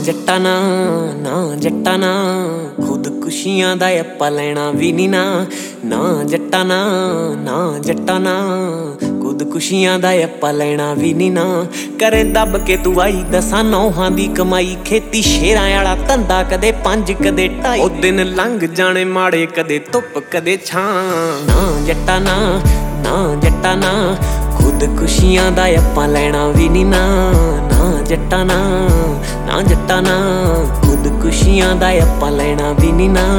ਜੱਟਾਂ ਨਾ ਜੱਟਾਂ ਨਾ ਖੁਦਕੁਸ਼ੀਆਂ ਦਾ ਆਪਾਂ ਲੈਣਾ ਵੀ ਨੀ ਨਾ ਜੱਟਾਂ ਨਾ ਜੱਟਾਂ ਨਾ ਖੁਦਕੁਸ਼ੀਆਂ ਦਾ ਆਪਾਂ ਲੈਣਾ ਵੀ ਨੀ ਨਾ ਕਰੇ ਦੱਬ ਕੇ ਤੂੰ ਆਈ ਦਸਾਂ ਨੌਹਾਂ ਦੀ ਕਮਾਈ ਖੇਤੀ ਸ਼ੇਰਾਂ ਵਾਲਾ ਧੰਦਾ ਕਦੇ 5 ਕਦੇ 2.5 ਉਹ ਦਿਨ ਲੰਘ ਜਾਣੇ ਮਾੜੇ ਕਦੇ ਧੁੱਪ ਕਦੇ ਛਾਂ ਜੱਟਾਂ ਨਾ ਜੱਟਾਂ ਨਾ ਖੁਦਕੁਸ਼ੀਆਂ ਦਾ ਆਪਾਂ ਲੈਣਾ ਵੀ ਨੀ ਨਾ ਜੱਟਾਂ ਨਾ ਜੱਟਾਂ ਨਾ ਖੁਦਕੁਸ਼ੀਆਂ ਦਾ ਆਪਾਂ ਲੈਣਾ ਵੀ ਨੀ ਨਾ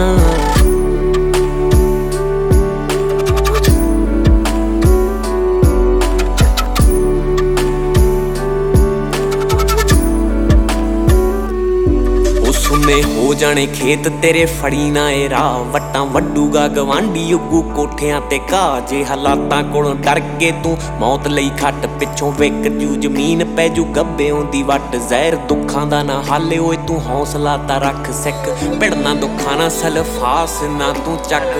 ਸੁਨੇ ਹੋ ਜਾਣੇ ਖੇਤ ਤੇਰੇ ਫੜੀ ਨਾ ਏ ਰਾਹ ਵੱਟਾਂ ਵੱਡੂਗਾ ਗਵਾਂਢੀ ਉੱਗੂ ਕੋਠਿਆਂ ਤੇ ਘਾਹ ਜੇ ਹਾਲਾਤਾਂ ਕੋਲੋਂ ਡਰ ਕੇ ਤੂੰ ਮੌਤ ਲਈ ਖੱਟ ਪਿੱਛੋਂ ਵਿਕ ਜੂ ਜ਼ਮੀਨ ਪੈ ਜੂ ਗੱਬਿਓਂ ਦੀ ਵੱਟ ਜ਼ਹਿਰ ਦੁੱਖਾਂ ਦਾ ਨਾ ਹਾਲੇ ਓਏ ਤੂੰ ਹੌਸਲਾ ਤਾਂ ਰੱਖ ਸਿੱਖ ਭਿੜਨਾ ਦੁੱਖਾਂ ਨਾ ਸਲਫਾਸ ਨਾ ਤੂੰ ਚੱਕ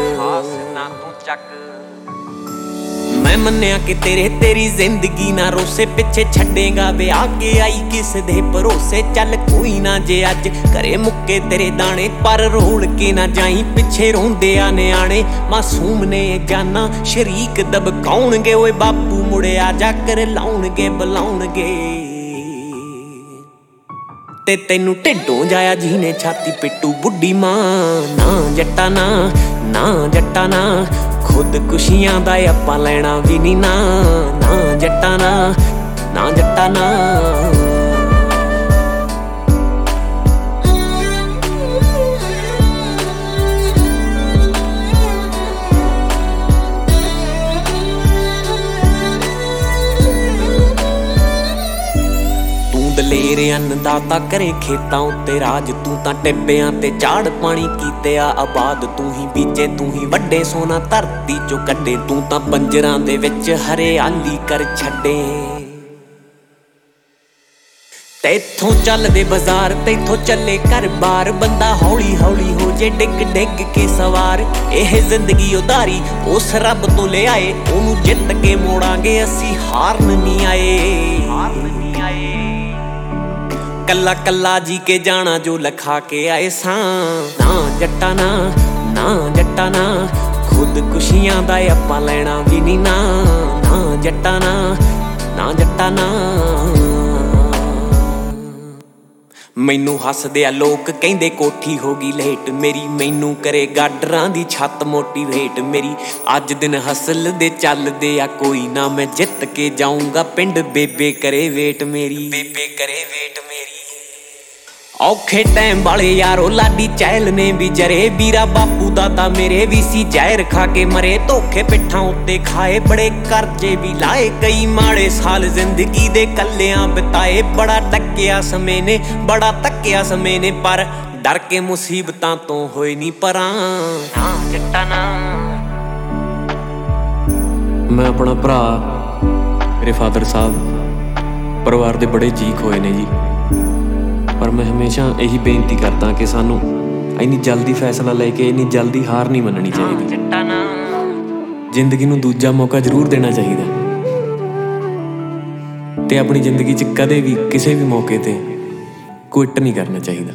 ਮੈਂ ਮੰਨਿਆ ਕਿ ਤੇਰੀ ਜ਼ਿੰਦਗੀ ਨਾ ਰੋਸੇ ਪਿੱਛੇ ਛੱਡੇਗਾ ਵਿਆਹ ਕੇ ਆਈ ਕਿਸ ਦੇ ਭਰੋਸੇ ਚੱਲ ਕੋਈ ਨਾ ਜੇ ਅੱਜ ਘਰੇ ਮੁੱਕੇ ਤੇਰੇ ਦਾਣੇ ਪਰ ਰੋਲ ਕੇ ਨਾ ਜਾਈ ਪਿੱਛੇ ਰੋਂਦੇ ਆ ਨਿਆਣੇ ਮਾਸੂਮ ਨੇ ਜਾਨਾ ਸ਼ਰੀਕ ਦਬਕਾਉਣਗੇ ਓਏ ਬਾਪੂ ਮੁੜਿਆ ਜਾ ਕਰ ਲਾਉਣਗੇ ਬੁਲਾਉਣਗੇ ਤੇ ਤੈਨੂੰ ਢਿੱਡੋਂ ਜਾਇਆ ਜਿਹਨੇ ਛਾਤੀ ਪਿੱਟੂ ਬੁੱਢੀ ਮਾਂ ਜੱਟਾਂ ਨਾ ਜੱਟਾਂ ਨਾ ਖੁਦਕੁਸ਼ੀਆਂ ਦਾ ਆਪਾਂ ਲੈਣਾ ਵੀ ਨੀ ਨਾ ਜੱਟਾਂ ਨਾ ਜੱਟਾਂ ਨਾ ਦਲੇਰ ਅੰਨਦਾਤਾ ਕਰੇ ਖੇਤਾਂ ਉੱਤੇ ਰਾਜ ਤੂੰ ਤਾਂ ਟਿੱਬਿਆਂ ਤੇ ਝਾੜ ਪਾਣੀ ਕੀਤੇ ਆ ਆਬਾਦ ਤੂੰ ਹੀ ਬੀਜੇ ਤੂੰ ਹੀ ਵੱਡੇ ਸੋਨਾ ਧਰਤੀ ਚੋਂ ਕੱਢੇ ਤੂੰ ਤਾਂ ਪੰਜਰਾਂ ਦੇ ਵਿੱਚ ਹਰਿਆਲੀ ਕਰ ਛੱਡੇ ਤੈਥੋਂ ਚੱਲਦੇ ਬਾਜ਼ਾਰ ਤੈਥੋਂ ਚੱਲੇ ਘਰ ਬਾਰ ਬੰਦਾ ਹੌਲੀ ਹੌਲੀ ਹੋ ਜੇ ਡਿੱਗ ਕੇ ਸਵਾਰ ਇਹ ਜ਼ਿੰਦਗੀ ਉਧਾਰੀ ਉਸ ਰੱਬ ਤੋਂ ਲਿਆਏ ਉਹਨੂੰ ਜਿੱਤ ਕੇ ਮੋੜਾਂਗੇ ਅਸੀਂ ਹਾਰਨ ਨਹੀਂ ਆਏ ਕੱਲਾ ਕੱਲਾ ਜੀ ਕੇ ਜਾਣਾ ਜੋ ਲਖਾ ਕੇ ਆਏ ਸਾਂ ਜੱਟਾਂ ਨਾ ਜੱਟਾਂ ਨਾ ਖੁਦਕੁਸ਼ੀਆਂ ਦਾ ਆਪਾਂ ਲੈਣਾ ਵੀ ਨੀ ਨਾ ਜੱਟਾਂ ਨਾ ਜੱਟਾਂ ਨਾ ਮੈਨੂੰ ਹੱਸਦੇ ਆ ਲੋਕ ਕਹਿੰਦੇ ਕੋਠੀ ਹੋ ਗਈ ਲੇਟ ਮੇਰੀ ਮੈਨੂੰ ਕਰੇ ਗਾਡਰਾਂ ਦੀ ਛੱਤ ਮੋਟੀਵੇਟ ਮੇਰੀ ਅੱਜ ਦਿਨ ਹਸਲ ਦੇ ਚੱਲਦੇ ਆ ਕੋਈ ਨਾ ਮੈਂ ਜਿੱਤ ਕੇ ਜਾਊਂਗਾ ਪਿੰਡ ਬੇਬੇ ਕਰੇ ਵੇਟ ਮੇਰੀ ਔਖੇ ਟਾਈਮ ਵਾਲੇ ਯਾਰੋ ਲਾਡੀ ਚਹਿਲ ਨੇ ਵੀ ਜਰੇ ਵੀਰਾ ਬਾਪੂ ਦਾ ਤਾਂ ਮੇਰੇ ਵੀ ਸੀ ਜ਼ਹਿਰ ਖਾ ਕੇ ਮਰੇ ਧੋਖੇ ਪਿੱਠਾਂ ਉੱਤੇ ਖਾਏ ਬੜੇ ਕਰਜ਼ੇ ਵੀ ਲਾਏ ਕਈ ਮਾੜੇ ਸਾਲ ਜ਼ਿੰਦਗੀ ਦੇ ਕੱਲਿਆਂ ਬਿਤਾਏ ਬੜਾ ਟੱਕਿਆ ਸਮੇਂ ਨੇ ਪਰ ਡਰ ਕੇ ਮੁਸੀਬਤਾਂ ਤੋਂ ਹੋਏ ਨੀ ਪਰਾਂ ਜੱਟਾਂ ਨਾ ਮੈਂ ਆਪਣਾ ਭਰਾ ਮੇਰੇ ਫਾਦਰ ਸਾਹਿਬ ਪਰਿਵਾਰ ਦੇ ਬੜੇ ਚੀਕ ਹੋਏ ਨੇ ਜੀ ਪਰ ਮੈਂ ਹਮੇਸ਼ਾ ਇਹੀ ਬੇਨਤੀ ਕਰਦਾ ਕਿ ਸਾਨੂੰ ਇੰਨੀ ਜਲਦੀ ਫੈਸਲਾ ਲੈ ਕੇ ਇੰਨੀ ਜਲਦੀ ਹਾਰ ਨਹੀਂ ਮੰਨਣੀ ਚਾਹੀਦੀ ਜ਼ਿੰਦਗੀ ਨੂੰ ਦੂਜਾ ਮੌਕਾ ਜ਼ਰੂਰ ਦੇਣਾ ਚਾਹੀਦਾ ਤੇ ਆਪਣੀ ਜ਼ਿੰਦਗੀ 'ਚ ਕਦੇ ਵੀ ਕਿਸੇ ਵੀ ਮੌਕੇ ਤੇ ਕੁਇਟ ਨਹੀਂ ਕਰਨਾ ਚਾਹੀਦਾ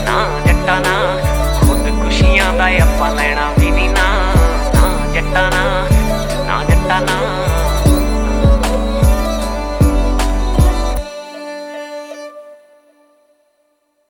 ਜੱਟਾਂ ਨਾ ਖੁਦਕੁਸ਼ੀਆਂ ਦਾ ਆਪਾਂ ਲੈਣਾ ਵੀ ਨੀ ਨਾ ਜੱਟਾਂ ਨਾ